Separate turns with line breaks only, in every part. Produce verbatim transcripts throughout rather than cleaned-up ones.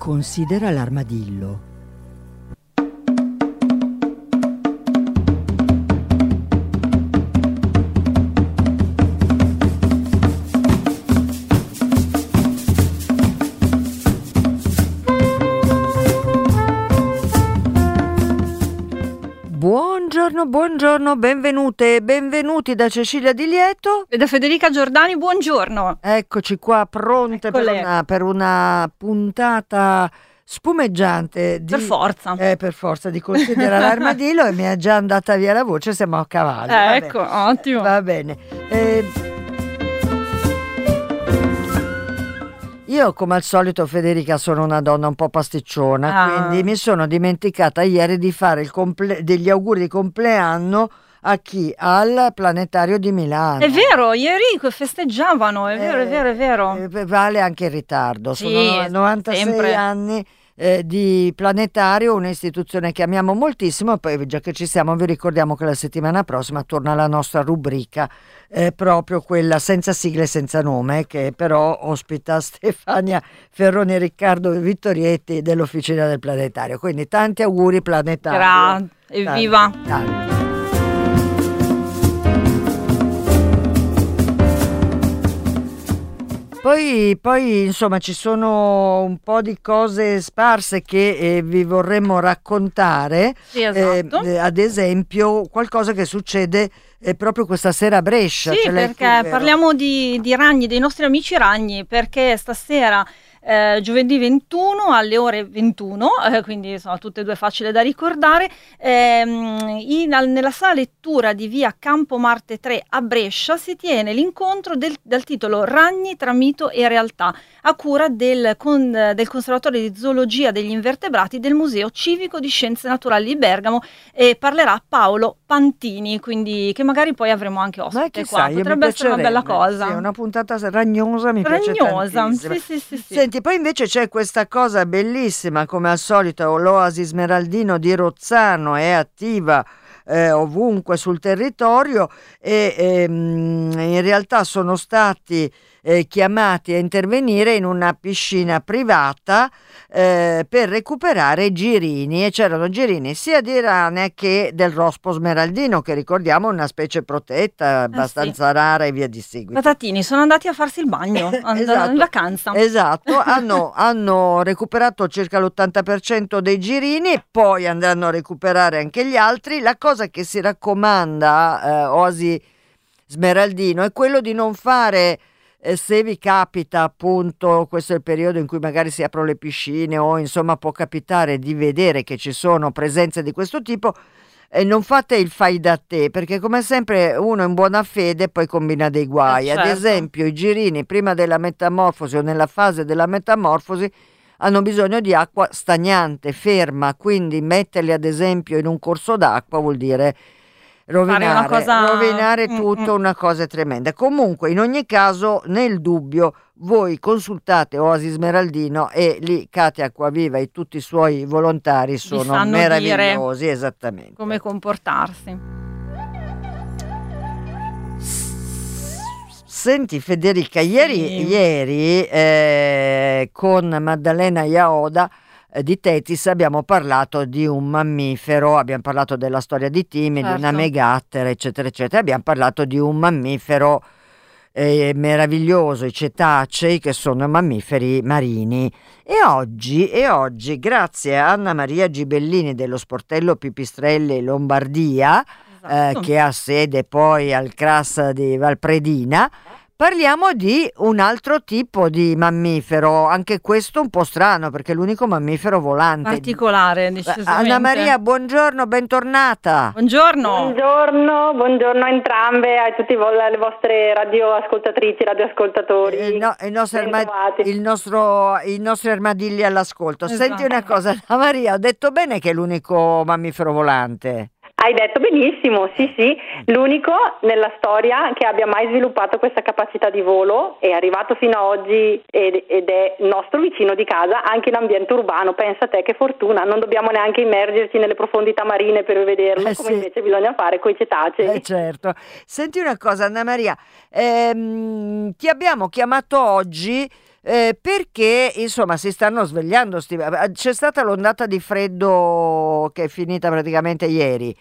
Considera l'armadillo. Buongiorno, buongiorno, benvenute e benvenuti da Cecilia Di Lieto
e da Federica Giordani, buongiorno.
Eccoci qua pronte per una, per una puntata spumeggiante di,
per forza
eh, per forza di Considera l'armadillo. E mi è già andata via la voce, siamo a cavallo.
Eh, ecco, ottimo.
Va bene. Eh, Io, come al solito, Federica, sono una donna un po' pasticciona,
ah.
quindi mi sono dimenticata ieri di fare il comple- degli auguri di compleanno a chi? Al Planetario di Milano.
È vero, ieri festeggiavano, è vero,
eh,
è vero, è vero.
Eh, vale anche in ritardo,
sì,
sono novantasei
sempre.
anni eh, di Planetario, un'istituzione che amiamo moltissimo. Poi, già che ci siamo, vi ricordiamo che la settimana prossima torna la nostra rubrica, eh, proprio quella senza sigle e senza nome, che però ospita Stefania Ferroni e Riccardo Vittorietti dell'Officina del Planetario. Quindi tanti auguri Planetario.
Grazie, evviva.
Tanti, tanti. Poi, poi insomma ci sono un po' di cose sparse che eh, vi vorremmo raccontare.
Sì, esatto.
eh, ad esempio qualcosa che succede eh, proprio questa sera a Brescia.
Sì, perché parliamo di, di ragni, dei nostri amici ragni, perché stasera Eh, giovedì ventuno alle ore ventuno, eh, quindi sono tutte e due facili da ricordare, ehm, in, nella sala lettura di via Campo Marte tre a Brescia si tiene l'incontro del, dal titolo Ragni tra mito e realtà, a cura del, con, del Conservatorio di Zoologia degli Invertebrati del Museo Civico di Scienze Naturali di Bergamo, e parlerà Paolo Pantini, quindi che magari poi avremo anche ospite qua.
Chissà,
potrebbe essere una bella cosa.
Sì, una puntata ragnosa, mi piace tantissimo.
Sì, sì, sì, sì.
Senti, poi invece c'è questa cosa bellissima, come al solito l'Oasi Smeraldino di Rozzano è attiva eh, ovunque sul territorio e ehm, in realtà sono stati eh, chiamati a intervenire in una piscina privata eh, per recuperare girini, e c'erano girini sia di rane che del rospo smeraldino, che ricordiamo è una specie protetta, abbastanza
eh sì.
rara e via di seguito.
Patatini sono andati a farsi il bagno
esatto,
in vacanza.
Esatto, hanno, hanno recuperato circa l'ottanta per cento dei girini e poi andranno a recuperare anche gli altri. La cosa che si raccomanda eh, Oasi Smeraldino è quello di non fare, eh, se vi capita, appunto, questo è il periodo in cui magari si aprono le piscine o insomma può capitare di vedere che ci sono presenze di questo tipo, e non fate il fai da te, perché come sempre uno in buona fede poi combina dei guai.
Eh, certo.
Ad esempio i girini prima della metamorfosi o nella fase della metamorfosi hanno bisogno di acqua stagnante, ferma, quindi metterli ad esempio in un corso d'acqua vuol dire rovinare,
una cosa...
rovinare tutto, mm-hmm. una cosa tremenda. Comunque, in ogni caso, nel dubbio, voi consultate Oasi Smeraldino e lì Katia Acquaviva e tutti i suoi volontari sono meravigliosi, esattamente.
Come comportarsi.
Senti Federica, ieri,
sì.
ieri eh, con Maddalena Iaoda di Tetis abbiamo parlato di un mammifero, abbiamo parlato della storia di Timmy, certo. di una megattera, eccetera, eccetera. Abbiamo parlato di un mammifero eh, meraviglioso, i cetacei, che sono mammiferi marini. E oggi, e oggi, grazie a Anna Maria Gibellini dello Sportello Pipistrelli Lombardia, esatto. eh, che ha sede poi al C R A S di Valpredina, parliamo di un altro tipo di mammifero, anche questo un po' strano perché è l'unico mammifero volante.
Particolare, decisamente.
Anna Maria, buongiorno, bentornata.
Buongiorno.
Buongiorno, buongiorno a entrambe, a tutte le vostre radioascoltatrici, radioascoltatori.
Eh, no, il, nostro arma- il nostro, I nostri armadilli all'ascolto. Esatto. Senti una cosa, Anna Maria, ho detto bene che è l'unico mammifero volante?
Hai detto benissimo, sì sì, l'unico nella storia che abbia mai sviluppato questa capacità di volo, è arrivato fino a oggi ed, ed è il nostro vicino di casa anche in ambiente urbano. Pensa a te che fortuna, non dobbiamo neanche immergerci nelle profondità marine per vederlo, eh, come sì. invece bisogna fare coi cetacei.
Eh certo. Senti una cosa Anna Maria, ehm, ti abbiamo chiamato oggi eh, perché insomma si stanno svegliando. sti- C'è stata l'ondata di freddo che è finita praticamente ieri.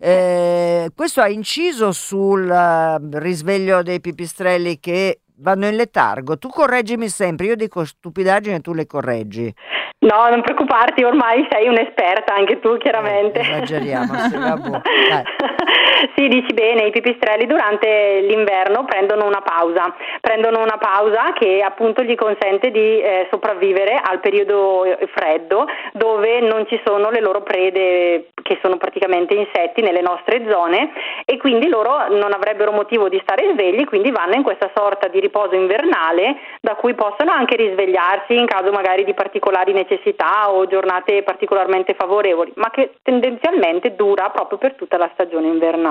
Eh, questo ha inciso sul eh, risveglio dei pipistrelli che vanno in letargo. Tu correggimi sempre, io dico stupidaggini e tu le correggi.
No, non preoccuparti, ormai sei un'esperta anche tu, chiaramente.
Eh, esageriamo, sì, vabbè. Dai.
Sì, dici bene, i pipistrelli durante l'inverno prendono una pausa, prendono una pausa che appunto gli consente di eh, sopravvivere al periodo freddo, dove non ci sono le loro prede, che sono praticamente insetti nelle nostre zone, e quindi loro non avrebbero motivo di stare svegli, quindi vanno in questa sorta di riposo invernale da cui possono anche risvegliarsi in caso magari di particolari necessità o giornate particolarmente favorevoli, ma che tendenzialmente dura proprio per tutta la stagione invernale.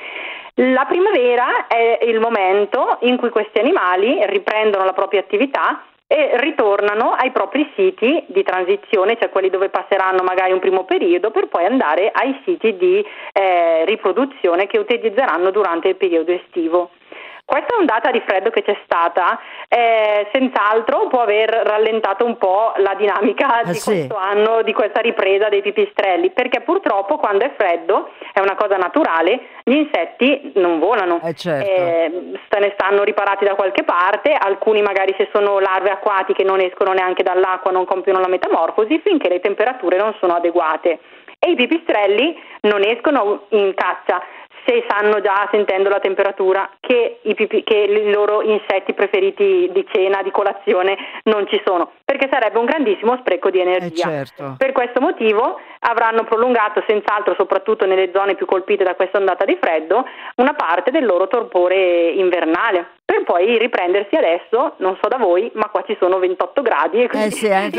La primavera è il momento in cui questi animali riprendono la propria attività e ritornano ai propri siti di transizione, cioè quelli dove passeranno magari un primo periodo, per poi andare ai siti di eh, riproduzione che utilizzeranno durante il periodo estivo. Questa ondata di freddo che c'è stata eh, senz'altro può aver rallentato un po' la dinamica
eh
di
sì.
questo anno, di questa ripresa dei pipistrelli, perché purtroppo quando è freddo, è una cosa naturale, gli insetti non volano,
eh certo.
eh, se ne stanno riparati da qualche parte, alcuni magari, se sono larve acquatiche, non escono neanche dall'acqua, non compiono la metamorfosi finché le temperature non sono adeguate, e i pipistrelli non escono in caccia se sanno già, sentendo la temperatura, che i, pipi, che i loro insetti preferiti di cena, di colazione, non ci sono, perché sarebbe un grandissimo spreco di energia.
Eh certo.
Per questo motivo avranno prolungato, senz'altro, soprattutto nelle zone più colpite da questa ondata di freddo, una parte del loro torpore invernale, per poi riprendersi adesso, non so da voi, ma qua ci sono ventotto gradi e quindi
Eh sì, anche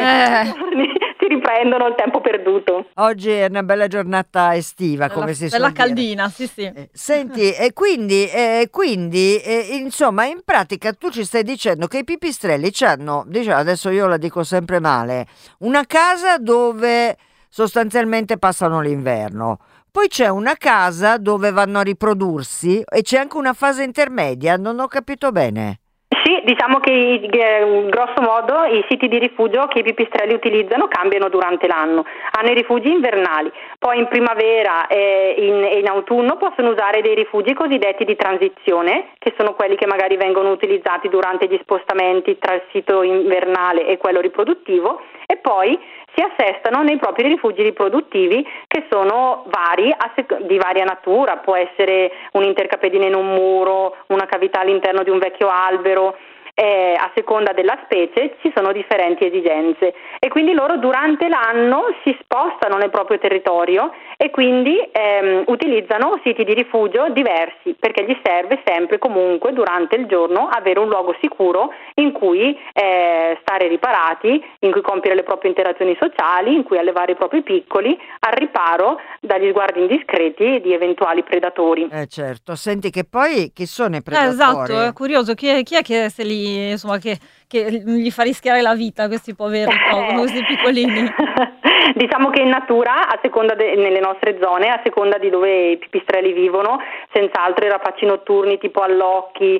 si riprendono il tempo perduto.
oggi è una bella giornata estiva, come
Bella,
si
bella
suol dire.
caldina, sì sì.
Eh, Senti, e quindi, eh, quindi eh, insomma, in pratica tu ci stai dicendo che i pipistrelli hanno, diciamo, adesso io la dico sempre male, una casa dove sostanzialmente passano l'inverno. Poi c'è una casa dove vanno a riprodursi e c'è anche una fase intermedia, non ho capito bene.
Sì, diciamo che eh, grosso modo i siti di rifugio che i pipistrelli utilizzano cambiano durante l'anno. Hanno i rifugi invernali, poi in primavera e in, e in autunno possono usare dei rifugi cosiddetti di transizione, che sono quelli che magari vengono utilizzati durante gli spostamenti tra il sito invernale e quello riproduttivo, e poi si assestano nei propri rifugi riproduttivi, che sono vari, di varia natura. Può essere un'intercapedine in un muro, una cavità all'interno di un vecchio albero. Eh, a seconda della specie ci sono differenti esigenze, e quindi loro durante l'anno si spostano nel proprio territorio e quindi ehm, utilizzano siti di rifugio diversi, perché gli serve sempre comunque durante il giorno avere un luogo sicuro in cui eh, stare riparati, in cui compiere le proprie interazioni sociali, in cui allevare i propri piccoli al riparo dagli sguardi indiscreti di eventuali predatori.
Eh certo, senti che poi chi sono i
Eh,
predatori?
esatto, è curioso, chi è, chi è che se li, insomma, che, che gli fa rischiare la vita questi poveri, no, questi piccolini?
Diciamo che in natura, a seconda de- nelle nostre zone, a seconda di dove i pipistrelli vivono, senz'altro i rapaci notturni tipo allocchi,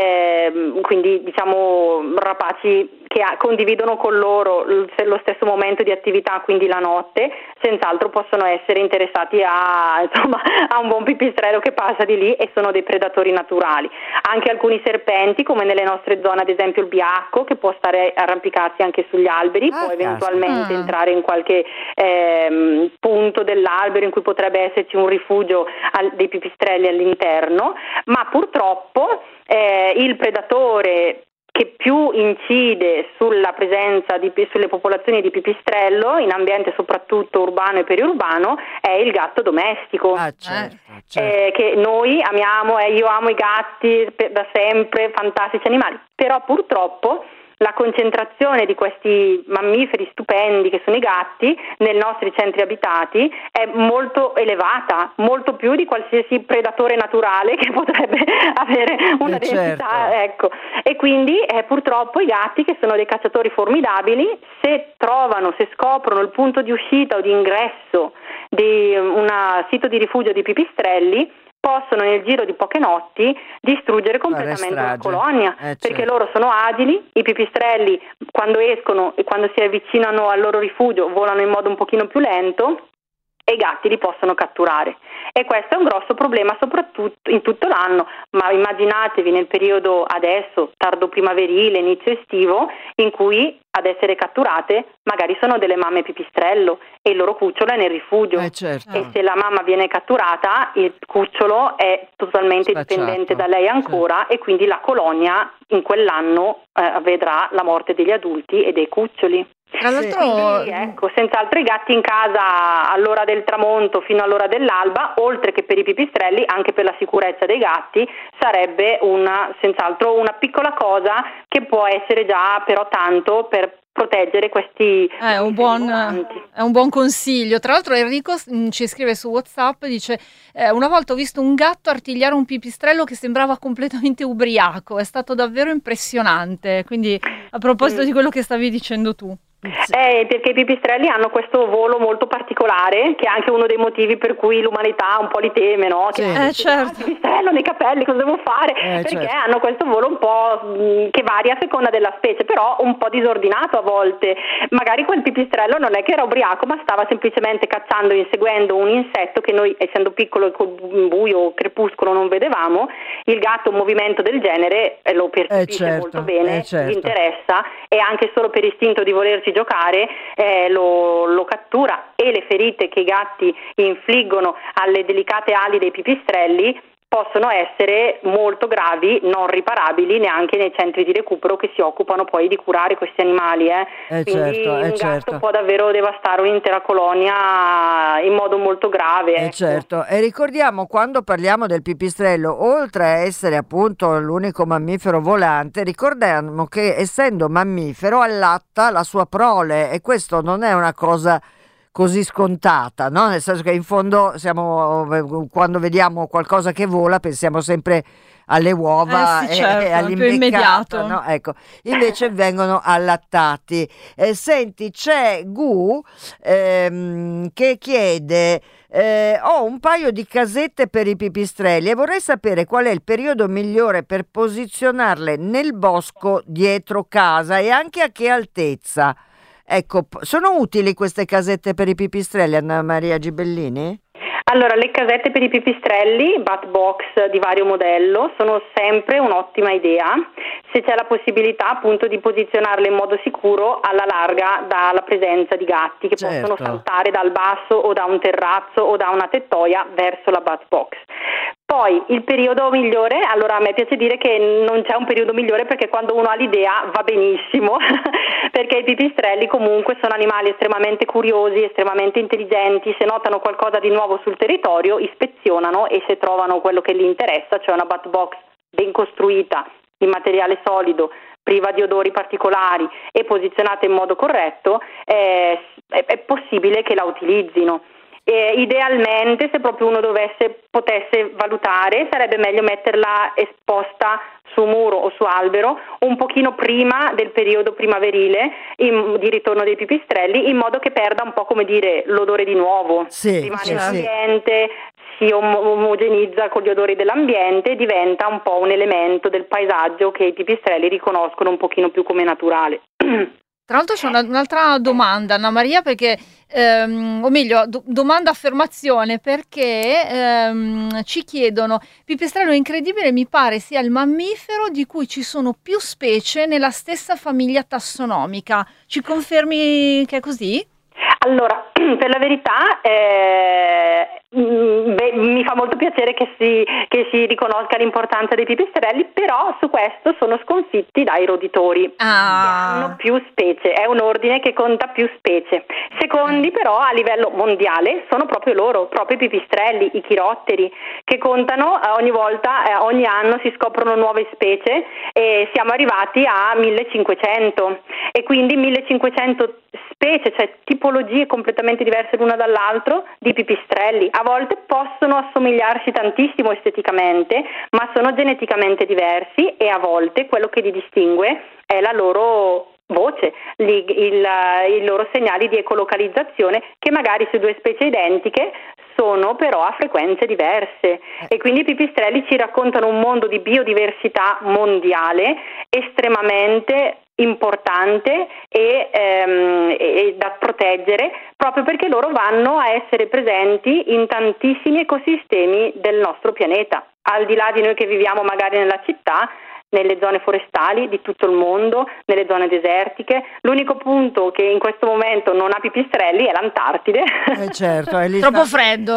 ehm, quindi diciamo rapaci che ha- condividono con loro l- lo stesso momento di attività, quindi la notte, senz'altro possono essere interessati a, insomma, a un buon pipistrello che passa di lì, e sono dei predatori naturali. Anche alcuni serpenti, come nelle nostre zone, ad esempio il biacco, che può stare arrampicarsi anche sugli alberi,
Ah,
può eventualmente
caspita.
entrare in qualche ehm, punto dell'albero in cui potrebbe esserci un rifugio al- dei pipistrelli all'interno, ma purtroppo eh, il predatore che più incide sulla presenza di, sulle popolazioni di pipistrello in ambiente soprattutto urbano e periurbano è il gatto domestico.
Ah certo, certo.
Eh, che noi amiamo, eh, io amo i gatti per, da sempre, fantastici animali, però purtroppo la concentrazione di questi mammiferi stupendi che sono i gatti nei nostri centri abitati è molto elevata, molto più di qualsiasi predatore naturale che potrebbe avere una
Eh,
densità,
certo.
ecco. E quindi eh, purtroppo i gatti, che sono dei cacciatori formidabili, se trovano, se scoprono il punto di uscita o di ingresso di un sito di rifugio di pipistrelli, possono nel giro di poche notti distruggere completamente la colonia,
eh,
perché
certo.
loro sono agili, i pipistrelli quando escono e quando si avvicinano al loro rifugio volano in modo un pochino più lento e i gatti li possono catturare. E questo è un grosso problema soprattutto in tutto l'anno, ma immaginatevi nel periodo adesso, tardo primaverile, inizio estivo, in cui ad essere catturate magari sono delle mamme pipistrello e il loro cucciolo è nel rifugio.
Eh, certo.
E se la mamma viene catturata, il cucciolo è totalmente
Spacciato.
dipendente da lei ancora, certo. E quindi la colonia in quell'anno eh, vedrà la morte degli adulti e dei cuccioli.
Tra l'altro,
Quindi, ecco, senz'altro i gatti in casa all'ora del tramonto fino all'ora dell'alba, oltre che per i pipistrelli, anche per la sicurezza dei gatti, sarebbe una, senz'altro una piccola cosa che può essere già però tanto per proteggere questi
è un buon è un buon consiglio. Tra l'altro Enrico mh, ci scrive su WhatsApp, dice eh, una volta ho visto un gatto artigliare un pipistrello che sembrava completamente ubriaco, è stato davvero impressionante. Quindi a proposito mm. di quello che stavi dicendo tu.
Eh, perché i pipistrelli hanno questo volo molto particolare, che è anche uno dei motivi per cui l'umanità un po' li teme, no? Che
sì.
eh,
certo.
Il pipistrello nei capelli, cosa devo fare?
Eh,
perché
certo.
hanno questo volo un po' mh, che varia a seconda della specie, però un po' disordinato a volte. Magari quel pipistrello non è che era ubriaco, ma stava semplicemente cacciando, inseguendo un insetto che noi, essendo piccolo e col buio crepuscolo, non vedevamo. Il gatto un movimento del genere eh, lo percepisce
eh, certo.
molto bene,
eh, certo.
gli interessa, e anche solo per istinto di volerci giocare eh, lo, lo cattura, e le ferite che i gatti infliggono alle delicate ali dei pipistrelli possono essere molto gravi, non riparabili neanche nei centri di recupero che si occupano poi di curare questi animali. Eh.
Eh
Quindi
certo,
un
eh
gatto
certo.
può davvero devastare un'intera colonia in modo molto grave.
Eh
ecco.
certo, e ricordiamo, quando parliamo del pipistrello, oltre a essere appunto l'unico mammifero volante, ricordiamo che essendo mammifero allatta la sua prole, e questo non è una cosa così scontata, no? Nel senso che in fondo siamo, quando vediamo qualcosa che vola pensiamo sempre alle uova
eh sì,
e,
certo,
e all'imbeccato, no? Ecco, invece vengono allattati. Eh, senti, c'è Gu ehm, che chiede eh, ho un paio di casette per i pipistrelli e vorrei sapere qual è il periodo migliore per posizionarle nel bosco dietro casa e anche a che altezza. Ecco, sono utili queste casette per i pipistrelli, Anna Maria Gibellini?
Allora, le casette per i pipistrelli, bat box di vario modello, sono sempre un'ottima idea se c'è la possibilità appunto di posizionarle in modo sicuro alla larga dalla presenza di gatti che
certo.
possono saltare dal basso o da un terrazzo o da una tettoia verso la bat box. Poi il periodo migliore, allora a me piace dire che non c'è un periodo migliore perché quando uno ha l'idea va benissimo, perché i pipistrelli comunque sono animali estremamente curiosi, estremamente intelligenti, se notano qualcosa di nuovo sul territorio ispezionano e se trovano quello che gli interessa, cioè una bat box ben costruita, in materiale solido, priva di odori particolari e posizionata in modo corretto, eh, è, è possibile che la utilizzino. Eh, idealmente, se proprio uno dovesse potesse valutare, sarebbe meglio metterla esposta su muro o su albero un pochino prima del periodo primaverile in, di ritorno dei pipistrelli, in modo che perda un po', come dire, l'odore di nuovo.
Sì,
rimane
sì,
l'ambiente, si om- omogenizza con gli odori dell'ambiente e diventa un po' un elemento del paesaggio che i pipistrelli riconoscono un pochino più come naturale.
Tra l'altro c'è una, un'altra domanda, Anna Maria, perché, ehm, o meglio, do, domanda affermazione, perché ehm, ci chiedono, pipistrello incredibile mi pare sia il mammifero di cui ci sono più specie nella stessa famiglia tassonomica. Ci confermi che è così?
Allora, per la verità eh, beh, mi fa molto piacere che si, che si riconosca l'importanza dei pipistrelli, però su questo sono sconfitti dai roditori,
ah.
che hanno più specie, è un ordine che conta più specie. Secondi però a livello mondiale sono proprio loro, proprio i pipistrelli, i chirotteri, che contano eh, ogni volta, eh, ogni anno si scoprono nuove specie e siamo arrivati a millecinquecento e quindi millecinquecento specie, cioè tipologie completamente diverse l'una dall'altro di pipistrelli. A volte possono assomigliarsi tantissimo esteticamente, ma sono geneticamente diversi e a volte quello che li distingue è la loro voce, i loro segnali di ecolocalizzazione, che magari su due specie identiche sono però a frequenze diverse e quindi i pipistrelli ci raccontano un mondo di biodiversità mondiale estremamente importante e, ehm, e da proteggere, proprio perché loro vanno a essere presenti in tantissimi ecosistemi del nostro pianeta, al di là di noi che viviamo magari nella città, nelle zone forestali di tutto il mondo, nelle zone desertiche. L'unico punto che in questo momento non ha pipistrelli è l'Antartide.
Eh certo, è lì
troppo
sta...
freddo,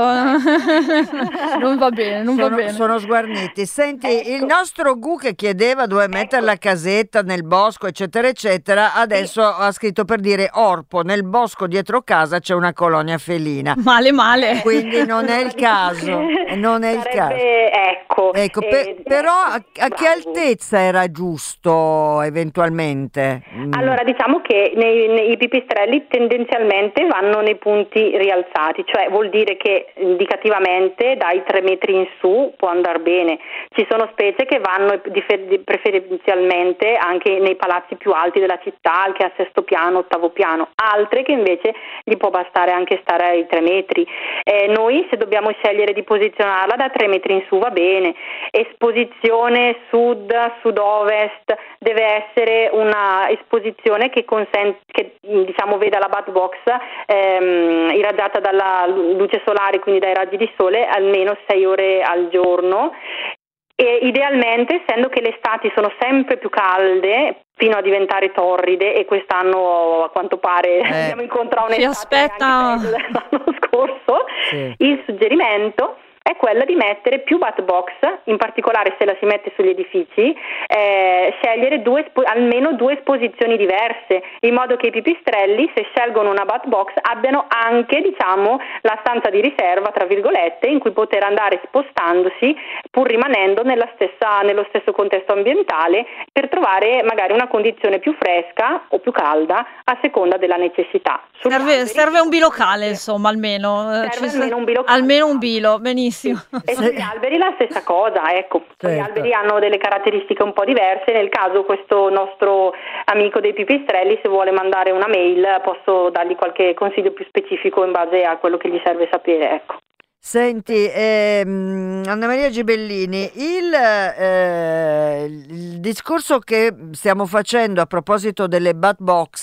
non va bene, non
sono,
va bene.
Sono sguarniti. Senti,
Ecco.
il nostro Gu che chiedeva dove mettere la casetta nel bosco, eccetera, eccetera, adesso sì. ha scritto per dire Orpo, nel bosco dietro casa c'è una colonia felina.
Male, male.
Quindi non è il caso, non è il
Sarebbe,
caso.
Ecco,
ecco per,
eh,
però a, a che
bravo.
altezza era giusto eventualmente? Mm.
Allora diciamo che nei, nei, i pipistrelli tendenzialmente vanno nei punti rialzati, cioè vuol dire che indicativamente dai tre metri in su può andare bene. Ci sono specie che vanno preferenzialmente anche nei palazzi più alti della città, anche a sesto piano, ottavo piano, altre che invece gli può bastare anche stare ai tre metri. Eh, noi se dobbiamo scegliere di posizionarla da tre metri in su va bene. Esposizione sud, sud-ovest, deve essere una esposizione che consente, che diciamo veda la bat box ehm, irraggiata dalla luce solare, quindi dai raggi di sole, almeno sei ore al giorno. E idealmente, essendo che le estati sono sempre più calde fino a diventare torride, e quest'anno a quanto pare
eh.
abbiamo incontrato
Si
un'estate
aspetta
dell'anno scorso,
sì.
Il suggerimento è quella di mettere più bat box, in particolare se la si mette sugli edifici, eh, scegliere due, almeno due esposizioni diverse, in modo che i pipistrelli, se scelgono una bat box, abbiano anche, diciamo, la stanza di riserva, tra virgolette, in cui poter andare spostandosi, pur rimanendo nella stessa, nello stesso contesto ambientale, per trovare magari una condizione più fresca o più calda, a seconda della necessità.
Serve, serve un bilocale, insomma, almeno.
Serve
Ci
almeno un bilocale.
Almeno un bilo, benissimo.
E sugli alberi la stessa cosa, ecco.
Certo.
Gli alberi hanno delle caratteristiche un po' diverse. Nel caso questo nostro amico dei pipistrelli, se vuole mandare una mail, posso dargli qualche consiglio più specifico in base a quello che gli serve sapere, ecco.
Senti, ehm, Anna Maria Gibellini, il, eh, il discorso che stiamo facendo a proposito delle bat box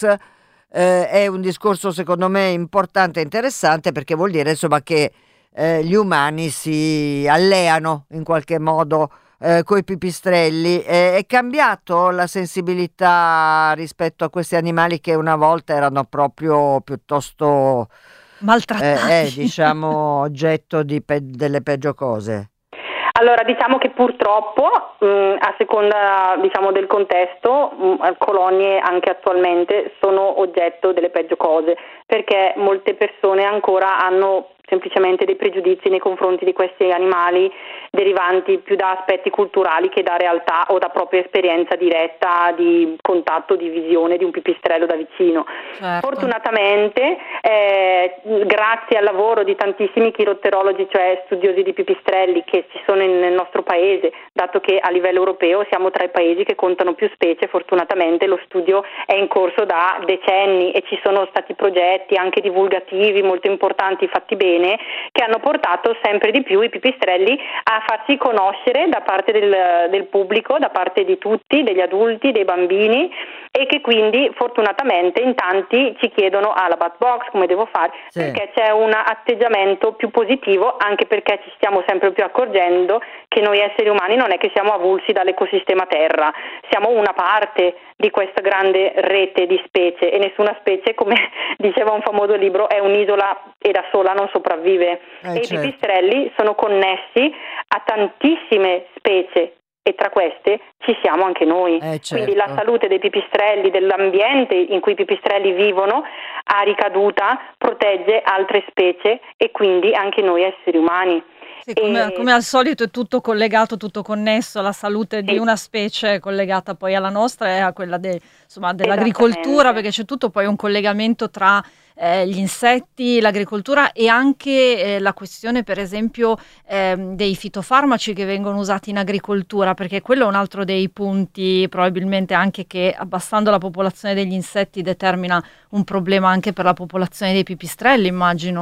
eh, è un discorso secondo me importante e interessante, perché vuol dire insomma che eh, gli umani si alleano in qualche modo eh, coi pipistrelli. Eh, è cambiato la sensibilità rispetto a questi animali che una volta erano proprio piuttosto
maltrattati,
eh, eh, diciamo oggetto di pe- delle peggio cose?
Allora, diciamo che purtroppo mh, a seconda, diciamo, del contesto, mh, colonie anche attualmente sono oggetto delle peggio cose, perché molte persone ancora hanno semplicemente dei pregiudizi nei confronti di questi animali, derivanti più da aspetti culturali che da realtà o da propria esperienza diretta di contatto, di visione di un pipistrello da vicino.
Certo.
Fortunatamente, eh, grazie al lavoro di tantissimi chirotterologi, cioè studiosi di pipistrelli che ci sono nel nostro paese, dato che a livello europeo siamo tra i paesi che contano più specie, fortunatamente lo studio è in corso da decenni e ci sono stati progetti anche divulgativi molto importanti fatti bene, che hanno portato sempre di più i pipistrelli a farsi conoscere da parte del, del pubblico, da parte di tutti, degli adulti, dei bambini, e che quindi fortunatamente in tanti ci chiedono ah, la bat box, come devo fare, sì. Perché c'è un atteggiamento più positivo, anche perché ci stiamo sempre più accorgendo che noi esseri umani non è che siamo avulsi dall'ecosistema Terra, siamo una parte di questa grande rete di specie e nessuna specie, come diceva un famoso libro, è un'isola e da sola non sopravvive.
Eh,
e
certo.
I pipistrelli sono connessi a tantissime specie e tra queste ci siamo anche noi.
Eh, certo.
Quindi la salute dei pipistrelli, dell'ambiente in cui i pipistrelli vivono, ha ricaduta, protegge altre specie e quindi anche noi esseri umani.
Sì, come,
e...
come al solito è tutto collegato, tutto connesso, la salute di
sì.
una specie è collegata poi alla nostra e a quella de, insomma, dell'agricoltura, perché c'è tutto poi un collegamento tra eh, gli insetti, l'agricoltura e anche eh, la questione per esempio eh, dei fitofarmaci che vengono usati in agricoltura, perché quello è un altro dei punti probabilmente anche che abbassando la popolazione degli insetti determina un problema anche per la popolazione dei pipistrelli, immagino.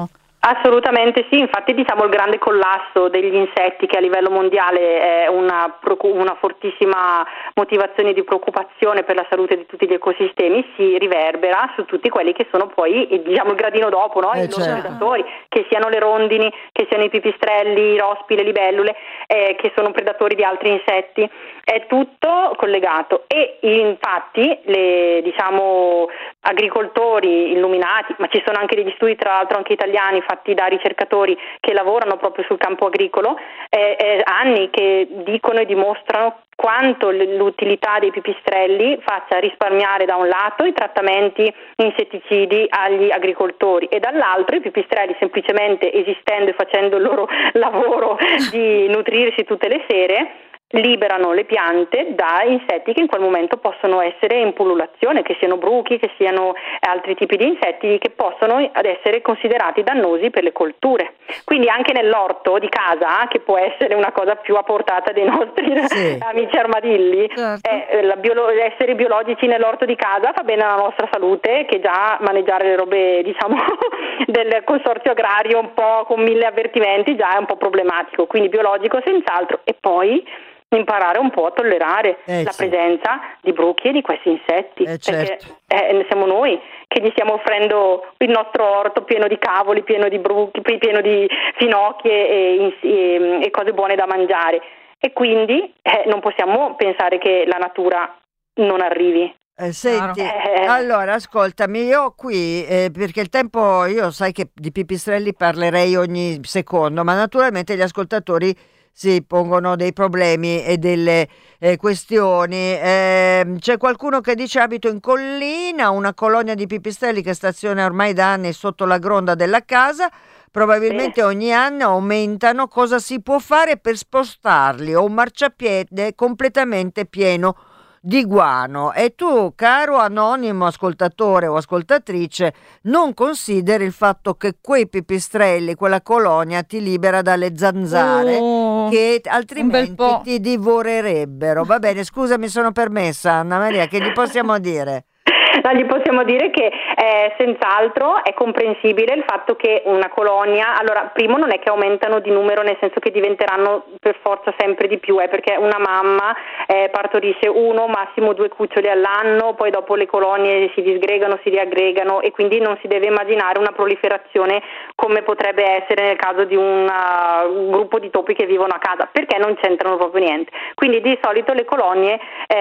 Assolutamente sì, infatti diciamo il grande collasso degli insetti, che a livello mondiale è una, una fortissima motivazione di preoccupazione per la salute di tutti gli ecosistemi, si riverbera su tutti quelli che sono poi diciamo il gradino dopo, no?
Eh,
I loro
certo.
predatori, che siano le rondini, che siano i pipistrelli, i rospi, le libellule, eh, che sono predatori di altri insetti. È tutto collegato e infatti le diciamo agricoltori illuminati, ma ci sono anche degli studi tra l'altro anche italiani fatti da ricercatori che lavorano proprio sul campo agricolo, eh, eh, anni che dicono e dimostrano quanto l'utilità dei pipistrelli faccia risparmiare da un lato i trattamenti insetticidi agli agricoltori e dall'altro i pipistrelli semplicemente esistendo e facendo il loro lavoro di nutrirsi tutte le sere liberano le piante da insetti che in quel momento possono essere in pullulazione, che siano bruchi, che siano altri tipi di insetti che possono ad essere considerati dannosi per le colture. Quindi anche nell'orto di casa, che può essere una cosa più a portata dei nostri sì. amici armadilli, certo. eh, la biolo- essere biologici nell'orto di casa fa bene alla nostra salute, che già maneggiare le robe diciamo del consorzio agrario un po' con mille avvertimenti già è un po' problematico, quindi biologico senz'altro. E poi imparare un po' a tollerare
eh,
la
sì.
presenza di bruchi e di questi insetti,
eh,
perché
certo.
eh, siamo noi che gli stiamo offrendo il nostro orto pieno di cavoli, pieno di bruchi, pieno di finocchie e, e, e cose buone da mangiare, e quindi eh, non possiamo pensare che la natura non arrivi.
Eh, senti, eh. allora ascoltami, io qui eh, perché il tempo, io sai che di pipistrelli parlerei ogni secondo, ma naturalmente gli ascoltatori si pongono dei problemi e delle eh, questioni. Eh, c'è qualcuno che dice: abito in collina, una colonia di pipistrelli che staziona ormai da anni sotto la gronda della casa, probabilmente eh. ogni anno aumentano. Cosa si può fare per spostarli? Ho un marciapiede completamente pieno di guano. E tu, caro anonimo ascoltatore o ascoltatrice, non consideri il fatto che quei pipistrelli, quella colonia ti libera dalle zanzare oh, che altrimenti ti divorerebbero. Va bene, scusa, mi sono permessa, Anna Maria, che gli possiamo dire?
No, gli possiamo dire che eh, senz'altro è comprensibile il fatto che una colonia, allora primo non è che aumentano di numero nel senso che diventeranno per forza sempre di più, eh, perché una mamma eh, partorisce uno, massimo due cuccioli all'anno, poi dopo le colonie si disgregano, si riaggregano e quindi non si deve immaginare una proliferazione come potrebbe essere nel caso di una, un gruppo di topi che vivono a casa, perché non c'entrano proprio niente. Quindi di solito le colonie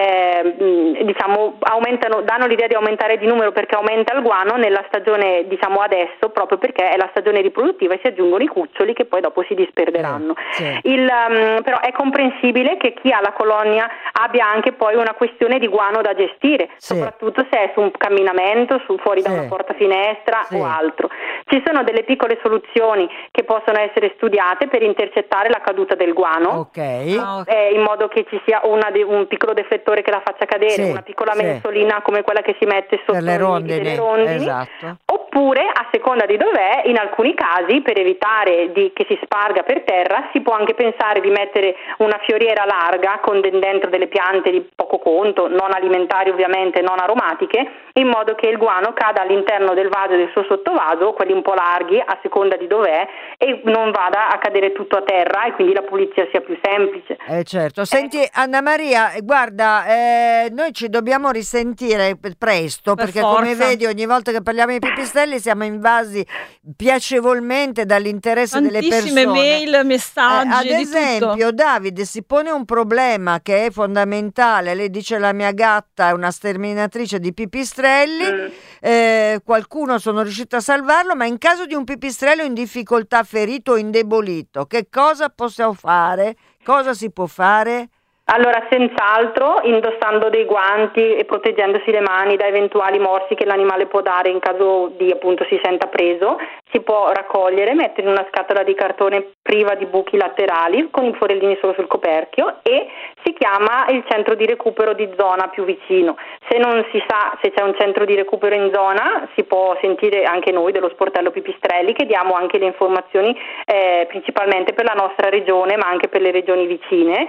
eh, diciamo aumentano, danno l'idea di aumentare di numero perché aumenta il guano nella stagione diciamo adesso, proprio perché è la stagione riproduttiva e si aggiungono i cuccioli che poi dopo si disperderanno. Sì, sì. Il, um, però è comprensibile che chi ha la colonia abbia anche poi una questione di guano da gestire, sì. soprattutto se è su un camminamento, su fuori sì. da una porta finestra sì. o altro. Ci sono delle piccole soluzioni che possono essere studiate per intercettare la caduta del guano,
okay.
Ah, okay. Eh, in modo che ci sia una de- un piccolo deflettore che la faccia cadere, sì. una piccola mensolina sì. come quella che si mette sotto
le rondini,
delle rondini,
esatto.
Oppure, a seconda di dov'è, in alcuni casi, per evitare di, che si sparga per terra, si può anche pensare di mettere una fioriera larga con dentro delle piante di poco conto, non alimentari ovviamente, non aromatiche, in modo che il guano cada all'interno del vaso e del suo sottovaso, quelli un po' larghi, a seconda di dov'è, e non vada a cadere tutto a terra e quindi la pulizia sia più semplice.
Eh certo. Senti eh. Anna Maria, guarda, eh, noi ci dobbiamo risentire presto, per perché forza. Come vedi ogni volta che parliamo di pipistrelli siamo invasi piacevolmente dall'interesse
tantissime
delle persone.
Mail, messaggi,
eh, ad
di
esempio
tutto.
Davide si pone un problema che è fondamentale. Lei dice: la mia gatta è una sterminatrice di pipistrelli, mm. eh, qualcuno sono riuscito a salvarlo, ma in caso di un pipistrello in difficoltà, ferito o indebolito, che cosa possiamo fare? Cosa si può fare?
Allora, senz'altro indossando dei guanti e proteggendosi le mani da eventuali morsi che l'animale può dare in caso di appunto si senta preso, si può raccogliere, mettere in una scatola di cartone priva di buchi laterali con i forellini solo sul coperchio e si chiama il centro di recupero di zona più vicino. Se non si sa se c'è un centro di recupero in zona, si può sentire anche noi dello sportello Pipistrelli, che diamo anche le informazioni eh, principalmente per la nostra regione ma anche per le regioni vicine.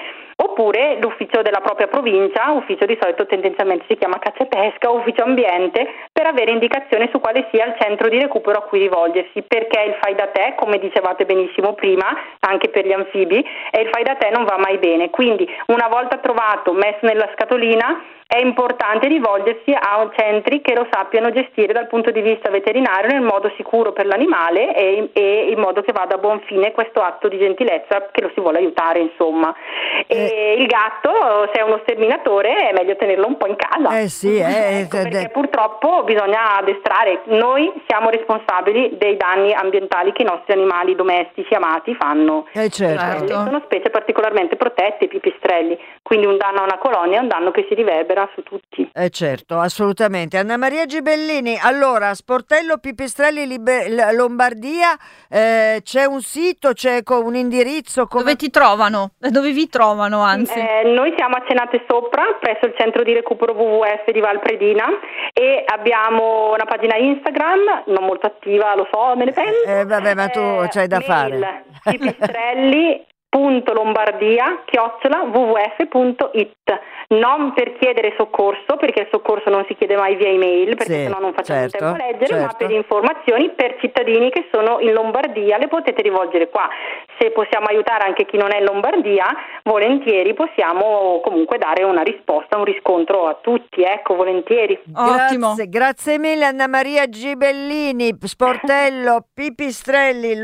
oppure l'ufficio della propria provincia, ufficio di solito tendenzialmente si chiama caccia e pesca, ufficio ambiente, per avere indicazioni su quale sia il centro di recupero a cui rivolgersi, perché il fai da te, come dicevate benissimo prima, anche per gli anfibi, e il fai da te non va mai bene, quindi una volta trovato, messo nella scatolina, è importante rivolgersi a centri che lo sappiano gestire dal punto di vista veterinario nel modo sicuro per l'animale e, e in modo che vada a buon fine questo atto di gentilezza che lo si vuole aiutare, insomma. E eh. il gatto, se è uno sterminatore, è meglio tenerlo un po' in casa.
Eh sì, eh,
ecco, perché purtroppo bisogna addestrare. Noi siamo responsabili dei danni ambientali che i nostri animali domestici amati fanno.
Eh certo.
Sono specie particolarmente protette, i pipistrelli, quindi un danno a una colonia è un danno che si riverbera su tutti.
Eh certo, assolutamente. Anna Maria Gibellini, allora, Sportello Pipistrelli Liber- Lombardia, eh, c'è un sito, c'è un indirizzo? Come...
Dove ti trovano? Dove vi trovano, anzi?
Eh, noi siamo a Cenate Sopra, presso il centro di recupero W W F di Valpredina, e abbiamo una pagina Instagram, non molto attiva, lo so, me ne penso.
Eh vabbè, ma tu eh, c'hai da
mail,
fare.
pipistrelli punto lombardia chiocciola wwf punto it, non per chiedere soccorso, perché il soccorso non si chiede mai via email, perché
sì,
sennò non facciamo
certo,
tempo a leggere,
certo.
ma per informazioni per cittadini che sono in Lombardia le potete rivolgere qua. Se possiamo aiutare anche chi non è in Lombardia, volentieri possiamo comunque dare una risposta, un riscontro a tutti, ecco, volentieri.
Ottimo.
Grazie, grazie mille Anna Maria Gibellini, Sportello Pipistrelli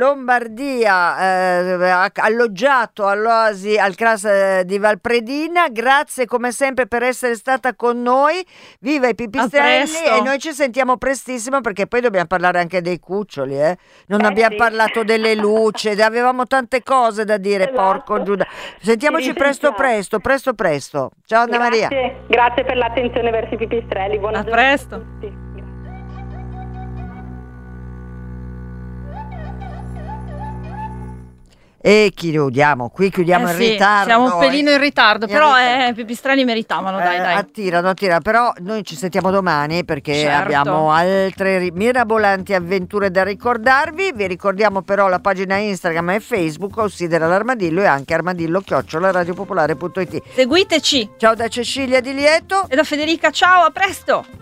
Lombardia, eh, alloggiato all'Oasi al C R A S di Valpredina. Grazie come sempre per essere stata con noi. Viva i pipistrelli e noi ci sentiamo prestissimo, perché poi dobbiamo parlare anche dei cuccioli, eh? Non
eh
abbiamo
sì.
parlato delle luci, avevamo tante cose da dire,
esatto.
Porco Giuda. Sentiamoci presto presto, presto presto. Ciao Anna
Grazie.
Maria.
Grazie per l'attenzione verso i pipistrelli. Buona
a
giornata
presto.
a tutti.
E chiudiamo, qui chiudiamo
Eh
in
sì,
ritardo.
siamo un pelino in ritardo,
in
però
ritardo.
Eh, i pipistrelli meritavano, dai,
Eh,
dai.
Attirano, attirano, però noi ci sentiamo domani, perché
Certo.
abbiamo altre ri- mirabolanti avventure da ricordarvi. Vi ricordiamo però la pagina Instagram e Facebook, Ossidera l'Armadillo, e anche armadillo chiocciola radiopopolare punto it.
Seguiteci.
Ciao da Cecilia Di Lieto
E da Federica, ciao, a presto.